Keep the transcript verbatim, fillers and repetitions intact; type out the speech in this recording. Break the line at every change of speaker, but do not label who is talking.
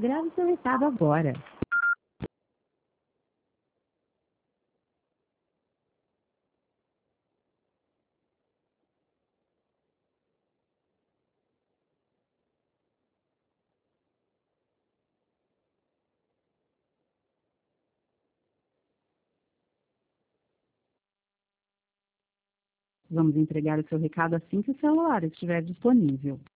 Grave seu recado agora. Vamos entregar o seu recado assim que o celular estiver disponível.